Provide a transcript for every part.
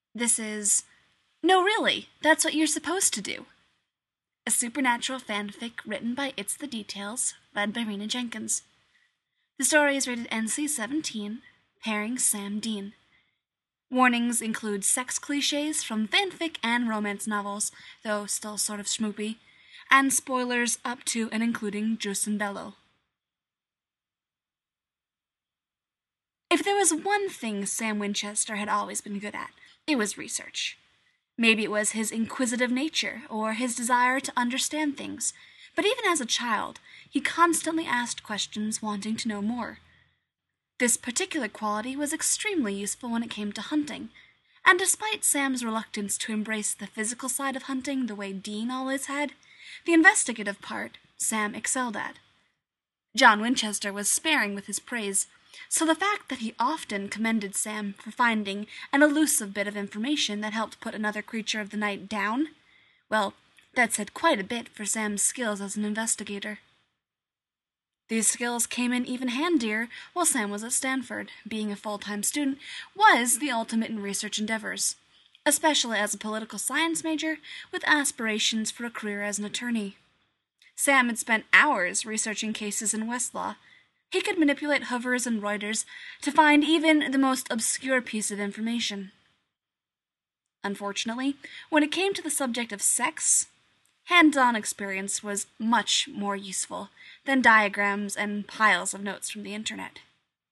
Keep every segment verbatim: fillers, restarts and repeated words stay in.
This is No, really, that's what you're supposed to do. A supernatural fanfic written by It's the Details, read by Rena Jenkins. The story is rated N C seventeen, pairing Sam Dean. Warnings include sex cliches from fanfic and romance novels, though still sort of schmoopy, and spoilers up to and including Jus and Bello. If there was one thing Sam Winchester had always been good at, it was research. Maybe it was his inquisitive nature, or his desire to understand things, but even as a child, he constantly asked questions wanting to know more. This particular quality was extremely useful when it came to hunting, and despite Sam's reluctance to embrace the physical side of hunting the way Dean always had, the investigative part Sam excelled at. John Winchester was sparing with his praise, so the fact that he often commended Sam for finding an elusive bit of information that helped put another creature of the night down, well, that said quite a bit for Sam's skills as an investigator. These skills came in even handier while Sam was at Stanford. Being a full-time student was the ultimate in research endeavors, especially as a political science major with aspirations for a career as an attorney. Sam had spent hours researching cases in Westlaw. He could manipulate Hoovers and Reuters to find even the most obscure piece of information. Unfortunately, when it came to the subject of sex, hands-on experience was much more useful than diagrams and piles of notes from the internet.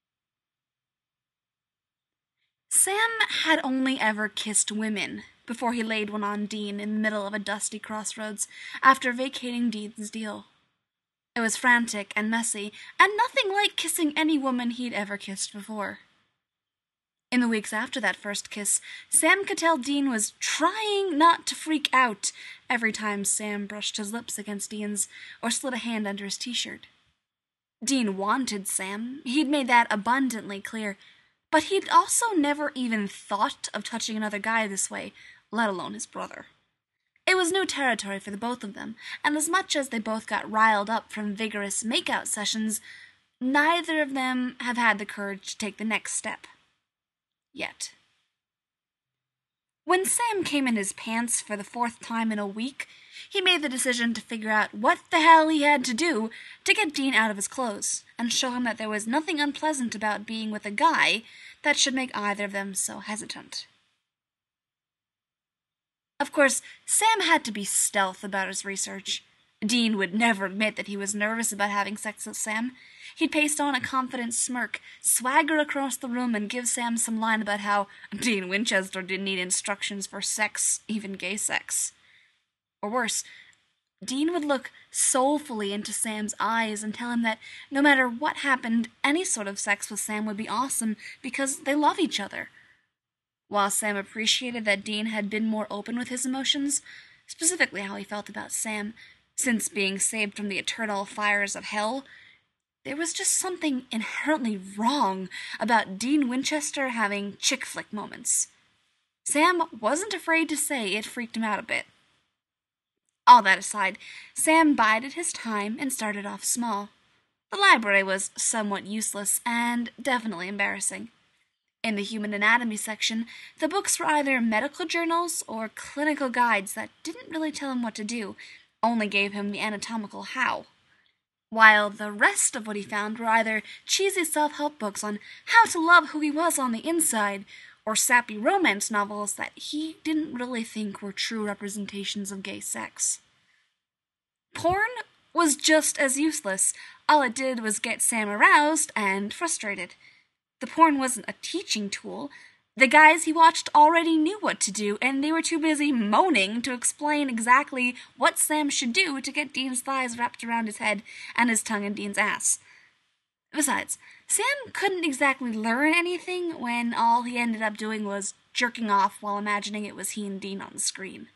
Sam had only ever kissed women before he laid one on Dean in the middle of a dusty crossroads after vacating Dean's deal. It was frantic and messy, and nothing like kissing any woman he'd ever kissed before. In the weeks after that first kiss, Sam could tell Dean was trying not to freak out every time Sam brushed his lips against Dean's or slid a hand under his t-shirt. Dean wanted Sam, he'd made that abundantly clear, but he'd also never even thought of touching another guy this way, let alone his brother. It was new territory for the both of them, and as much as they both got riled up from vigorous make-out sessions, neither of them have had the courage to take the next step. Yet. When Sam came in his pants for the fourth time in a week, he made the decision to figure out what the hell he had to do to get Dean out of his clothes, and show him that there was nothing unpleasant about being with a guy that should make either of them so hesitant. Of course, Sam had to be stealth about his research. Dean would never admit that he was nervous about having sex with Sam. He'd paste on a confident smirk, swagger across the room, and give Sam some line about how Dean Winchester didn't need instructions for sex, even gay sex. Or worse, Dean would look soulfully into Sam's eyes and tell him that no matter what happened, any sort of sex with Sam would be awesome because they love each other. While Sam appreciated that Dean had been more open with his emotions, specifically how he felt about Sam, since being saved from the eternal fires of hell, there was just something inherently wrong about Dean Winchester having chick flick moments. Sam wasn't afraid to say it freaked him out a bit. All that aside, Sam bided his time and started off small. The library was somewhat useless and definitely embarrassing. In the human anatomy section, the books were either medical journals or clinical guides that didn't really tell him what to do, only gave him the anatomical how. While the rest of what he found were either cheesy self-help books on how to love who he was on the inside, or sappy romance novels that he didn't really think were true representations of gay sex. Porn was just as useless. All it did was get Sam aroused and frustrated. The porn wasn't a teaching tool. The guys he watched already knew what to do, and they were too busy moaning to explain exactly what Sam should do to get Dean's thighs wrapped around his head and his tongue in Dean's ass. Besides, Sam couldn't exactly learn anything when all he ended up doing was jerking off while imagining it was he and Dean on the screen.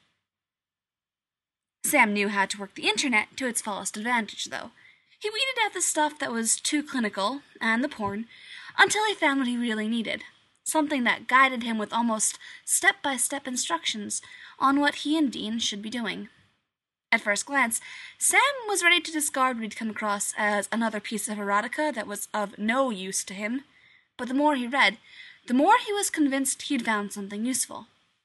Sam knew how to work the internet to its fullest advantage, though. He weeded out the stuff that was too clinical, and the porn, until he found what he really needed, something that guided him with almost step-by-step instructions on what he and Dean should be doing. At first glance, Sam was ready to discard what he'd come across as another piece of erotica that was of no use to him, but the more he read, the more he was convinced he'd found something useful.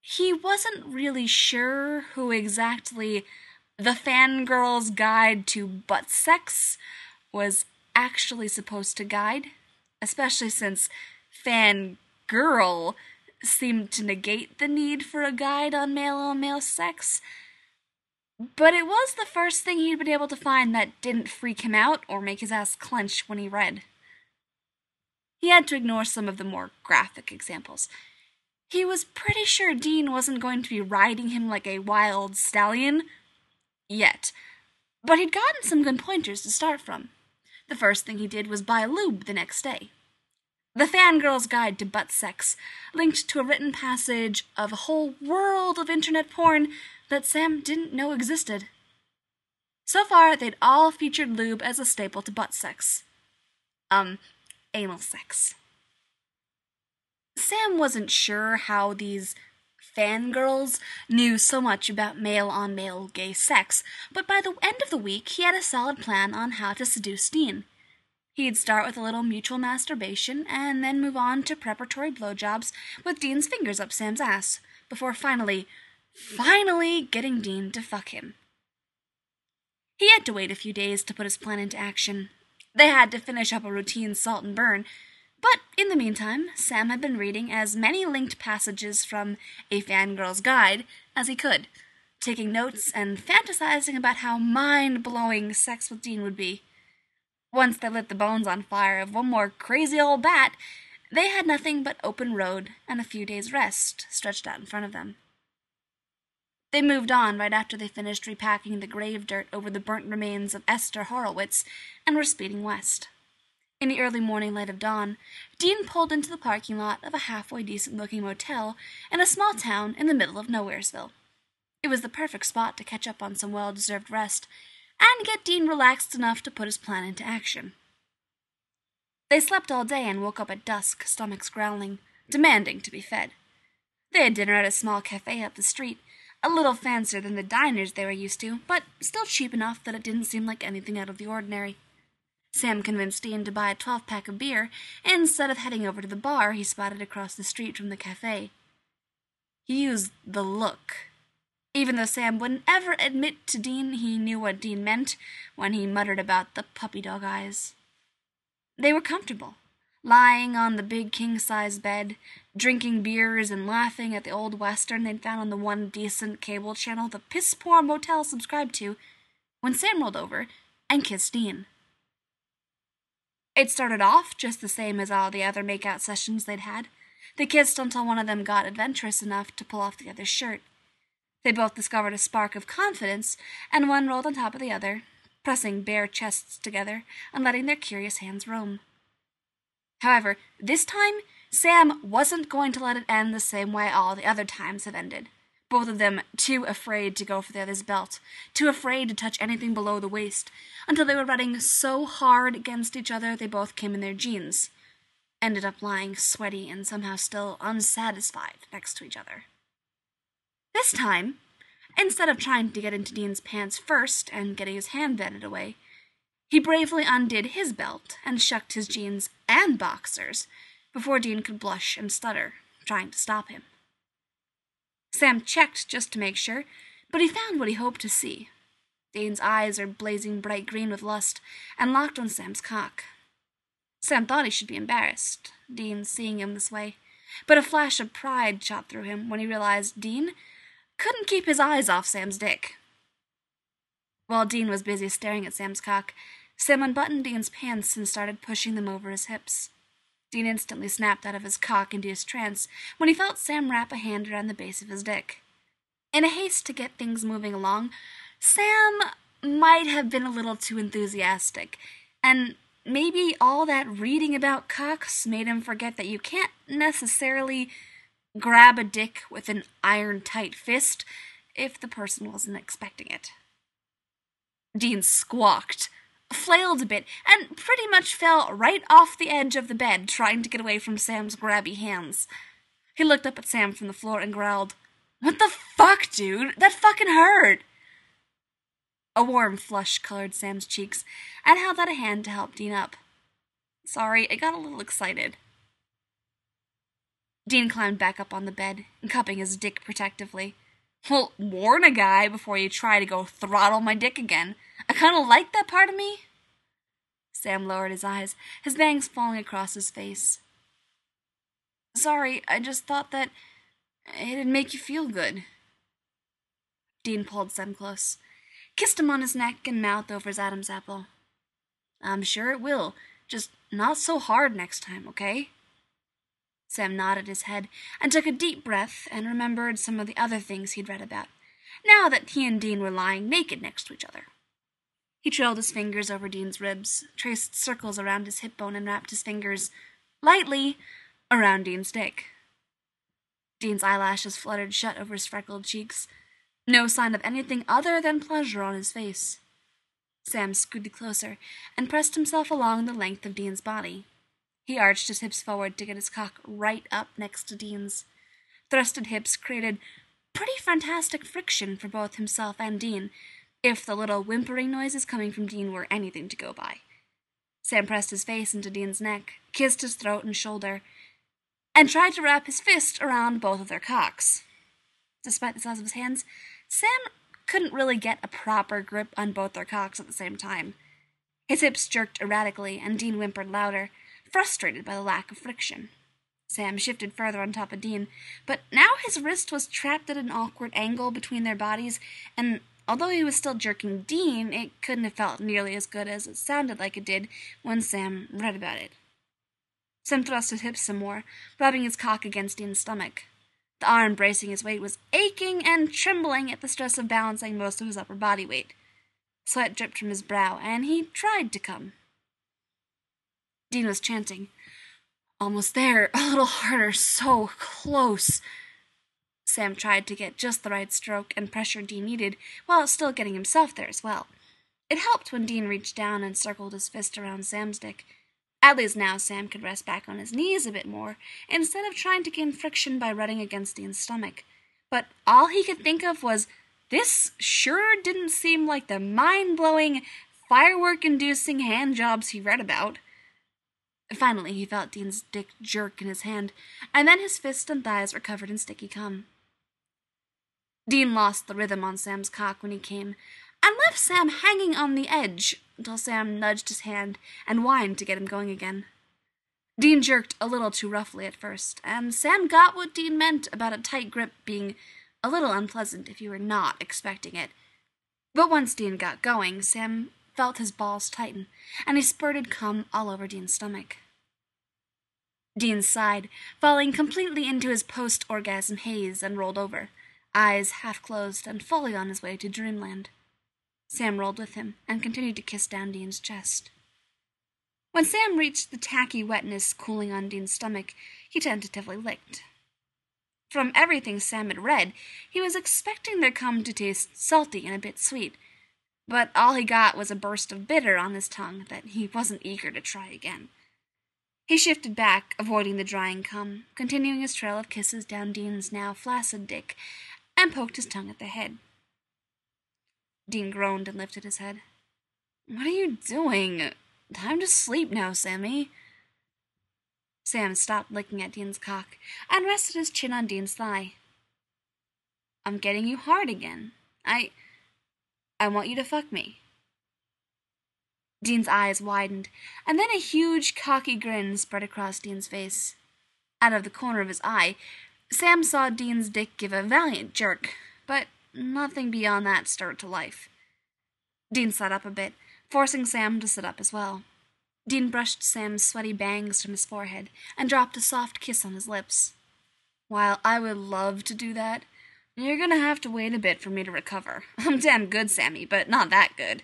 He wasn't really sure who exactly the Fangirl's Guide to Butt Sex was actually supposed to guide, especially since fangirl seemed to negate the need for a guide on male-on-male sex. But it was the first thing he'd been able to find that didn't freak him out or make his ass clench when he read. He had to ignore some of the more graphic examples. He was pretty sure Dean wasn't going to be riding him like a wild stallion yet, but he'd gotten some good pointers to start from. The first thing he did was buy lube the next day. The Fangirl's Guide to Butt Sex linked to a written passage of a whole world of internet porn that Sam didn't know existed. So far, they'd all featured lube as a staple to butt sex. Um, anal sex. Sam wasn't sure how these fangirls knew so much about male-on-male gay sex, but by the end of the week, he had a solid plan on how to seduce Dean. He'd start with a little mutual masturbation, and then move on to preparatory blowjobs with Dean's fingers up Sam's ass, before finally, finally getting Dean to fuck him. He had to wait a few days to put his plan into action. They had to finish up a routine salt and burn, but in the meantime, Sam had been reading as many linked passages from A Fangirl's Guide as he could, taking notes and fantasizing about how mind-blowing sex with Dean would be. Once they lit the bones on fire of one more crazy old bat, they had nothing but open road and a few days' rest stretched out in front of them. They moved on right after they finished repacking the grave dirt over the burnt remains of Esther Horowitz and were speeding west. In the early morning light of dawn, Dean pulled into the parking lot of a halfway decent-looking motel in a small town in the middle of Nowheresville. It was the perfect spot to catch up on some well-deserved rest and get Dean relaxed enough to put his plan into action. They slept all day and woke up at dusk, stomachs growling, demanding to be fed. They had dinner at a small cafe up the street, a little fancier than the diners they were used to, but still cheap enough that it didn't seem like anything out of the ordinary. Sam convinced Dean to buy a twelve-pack of beer instead of heading over to the bar he spotted across the street from the cafe. He used the look. Even though Sam wouldn't ever admit to Dean he knew what Dean meant when he muttered about the puppy dog eyes. They were comfortable, lying on the big king-size bed, drinking beers and laughing at the old western they'd found on the one decent cable channel the piss-poor motel subscribed to, when Sam rolled over and kissed Dean. It started off just the same as all the other make-out sessions they'd had. They kissed until one of them got adventurous enough to pull off the other's shirt. They both discovered a spark of confidence, and one rolled on top of the other, pressing bare chests together and letting their curious hands roam. However, this time, Sam wasn't going to let it end the same way all the other times have ended. Both of them too afraid to go for the other's belt, too afraid to touch anything below the waist, until they were running so hard against each other they both came in their jeans, ended up lying sweaty and somehow still unsatisfied next to each other. This time, instead of trying to get into Dean's pants first and getting his hand batted away, he bravely undid his belt and shucked his jeans and boxers before Dean could blush and stutter, trying to stop him. Sam checked just to make sure, but he found what he hoped to see. Dean's eyes are blazing bright green with lust and locked on Sam's cock. Sam thought he should be embarrassed, Dean seeing him this way, but a flash of pride shot through him when he realized Dean couldn't keep his eyes off Sam's dick. While Dean was busy staring at Sam's cock, Sam unbuttoned Dean's pants and started pushing them over his hips. Dean instantly snapped out of his cock-induced trance when he felt Sam wrap a hand around the base of his dick. In a haste to get things moving along, Sam might have been a little too enthusiastic, and maybe all that reading about cocks made him forget that you can't necessarily grab a dick with an iron-tight fist if the person wasn't expecting it. Dean squawked, flailed a bit, and pretty much fell right off the edge of the bed, trying to get away from Sam's grabby hands. He looked up at Sam from the floor and growled, "What the fuck, dude? That fucking hurt!" A warm flush colored Sam's cheeks, and held out a hand to help Dean up. "Sorry, I got a little excited." Dean climbed back up on the bed, cupping his dick protectively. Well, warn a guy before you try to go throttle my dick again. I kinda like that part of me. Sam lowered his eyes, his bangs falling across his face. Sorry, I just thought that it'd make you feel good. Dean pulled Sam close, kissed him on his neck and mouth over his Adam's apple. I'm sure it will, just not so hard next time, okay? Sam nodded his head and took a deep breath and remembered some of the other things he'd read about, now that he and Dean were lying naked next to each other. He trailed his fingers over Dean's ribs, traced circles around his hip bone, and wrapped his fingers, lightly, around Dean's dick. Dean's eyelashes fluttered shut over his freckled cheeks, no sign of anything other than pleasure on his face. Sam scooted closer and pressed himself along the length of Dean's body. He arched his hips forward to get his cock right up next to Dean's. Thrusted hips created pretty fantastic friction for both himself and Dean, if the little whimpering noises coming from Dean were anything to go by. Sam pressed his face into Dean's neck, kissed his throat and shoulder, and tried to wrap his fist around both of their cocks. Despite the size of his hands, Sam couldn't really get a proper grip on both their cocks at the same time. His hips jerked erratically, and Dean whimpered louder, frustrated by the lack of friction. Sam shifted further on top of Dean, but now his wrist was trapped at an awkward angle between their bodies, and although he was still jerking Dean, it couldn't have felt nearly as good as it sounded like it did when Sam read about it. Sam thrust his hips some more, rubbing his cock against Dean's stomach. The arm bracing his weight was aching and trembling at the stress of balancing most of his upper body weight. Sweat dripped from his brow, and he tried to come. Dean was chanting, "Almost there, a little harder, so close." Sam tried to get just the right stroke and pressure Dean needed, while still getting himself there as well. It helped when Dean reached down and circled his fist around Sam's dick. At least now Sam could rest back on his knees a bit more, instead of trying to gain friction by running against Dean's stomach. But all he could think of was, this sure didn't seem like the mind-blowing, firework-inducing handjobs he read about. Finally, he felt Dean's dick jerk in his hand, and then his fists and thighs were covered in sticky cum. Dean lost the rhythm on Sam's cock when he came, and left Sam hanging on the edge until Sam nudged his hand and whined to get him going again. Dean jerked a little too roughly at first, and Sam got what Dean meant about a tight grip being a little unpleasant if you were not expecting it. But once Dean got going, Sam felt his balls tighten, and he spurted cum all over Dean's stomach. Dean sighed, falling completely into his post-orgasm haze, and rolled over, eyes half-closed and fully on his way to dreamland. Sam rolled with him and continued to kiss down Dean's chest. When Sam reached the tacky wetness cooling on Dean's stomach, he tentatively licked. From everything Sam had read, he was expecting their cum to taste salty and a bit sweet, but all he got was a burst of bitter on his tongue that he wasn't eager to try again. He shifted back, avoiding the drying cum, continuing his trail of kisses down Dean's now flaccid dick, and poked his tongue at the head. Dean groaned and lifted his head. "What are you doing? Time to sleep now, Sammy." Sam stopped licking at Dean's cock and rested his chin on Dean's thigh. "I'm getting you hard again. I... I want you to fuck me." Dean's eyes widened, and then a huge, cocky grin spread across Dean's face. Out of the corner of his eye, Sam saw Dean's dick give a valiant jerk, but nothing beyond that stirred to life. Dean sat up a bit, forcing Sam to sit up as well. Dean brushed Sam's sweaty bangs from his forehead and dropped a soft kiss on his lips. "While I would love to do that, you're gonna have to wait a bit for me to recover. I'm damn good, Sammy, but not that good."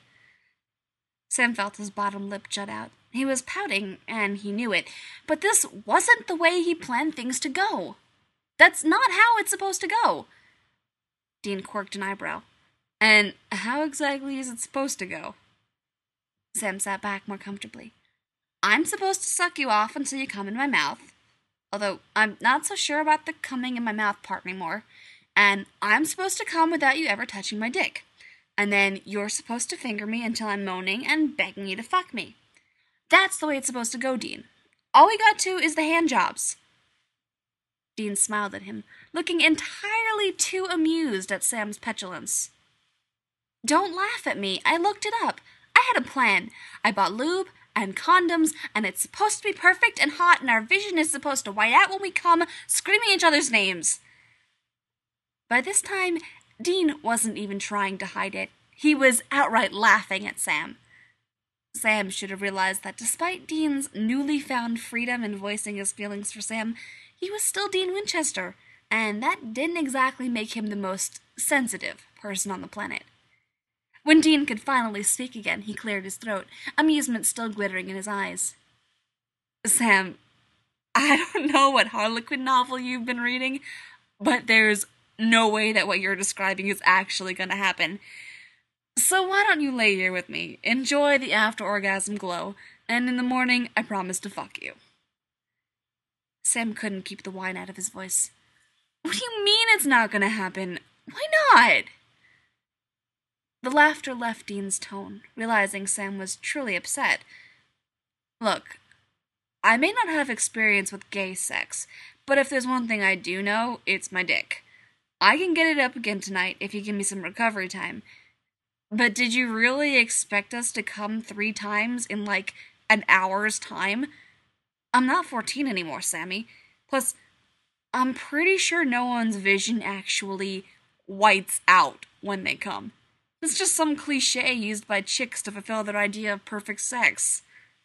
Sam felt his bottom lip jut out. He was pouting, and he knew it, but this wasn't the way he planned things to go. That's not how it's supposed to go. Dean quirked an eyebrow. "And how exactly is it supposed to go?" Sam sat back more comfortably. "I'm supposed to suck you off until you come in my mouth, although I'm not so sure about the coming in my mouth part anymore, and I'm supposed to come without you ever touching my dick, and then you're supposed to finger me until I'm moaning and begging you to fuck me. That's the way it's supposed to go, Dean. All we got to is the hand jobs." Dean smiled at him, looking entirely too amused at Sam's petulance. Don't laugh at me. I looked it up. I had a plan. I bought lube and condoms, and it's supposed to be perfect and hot, and our vision is supposed to white out when we come, screaming each other's names. By this time, Dean wasn't even trying to hide it. He was outright laughing at Sam. Sam should have realized that despite Dean's newly found freedom in voicing his feelings for Sam, he was still Dean Winchester, and that didn't exactly make him the most sensitive person on the planet. When Dean could finally speak again, he cleared his throat, amusement still glittering in his eyes. Sam, I don't know what Harlequin novel you've been reading, but there's no way that what you're describing is actually going to happen. So why don't you lay here with me, enjoy the after-orgasm glow, and in the morning I promise to fuck you. Sam couldn't keep the whine out of his voice. What do you mean it's not going to happen? Why not? The laughter left Dean's tone, realizing Sam was truly upset. Look, I may not have experience with gay sex, but if there's one thing I do know, it's my dick. I can get it up again tonight if you give me some recovery time. But did you really expect us to come three times in, like, an hour's time? I'm not fourteen anymore, Sammy. Plus, I'm pretty sure no one's vision actually whites out when they come. It's just some cliche used by chicks to fulfill their idea of perfect sex.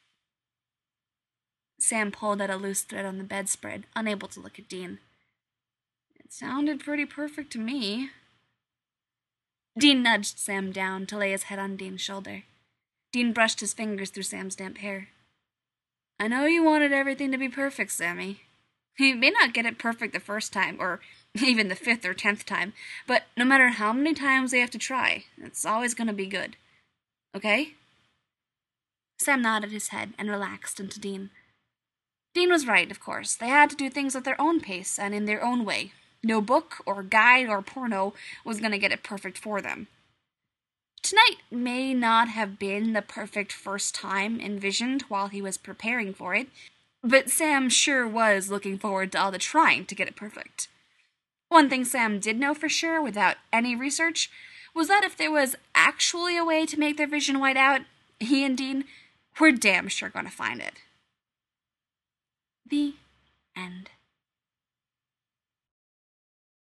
Sam pulled at a loose thread on the bedspread, unable to look at Dean. It sounded pretty perfect to me. Dean nudged Sam down to lay his head on Dean's shoulder. Dean brushed his fingers through Sam's damp hair. I know you wanted everything to be perfect, Sammy. You may not get it perfect the first time, or even the fifth or tenth time, but no matter how many times they have to try, it's always going to be good. Okay? Sam nodded his head and relaxed into Dean. Dean was right, of course. They had to do things at their own pace and in their own way. No book or guide or porno was going to get it perfect for them. Tonight may not have been the perfect first time envisioned while he was preparing for it, but Sam sure was looking forward to all the trying to get it perfect. One thing Sam did know for sure, without any research, was that if there was actually a way to make their vision white out, he and Dean were damn sure going to find it. The end.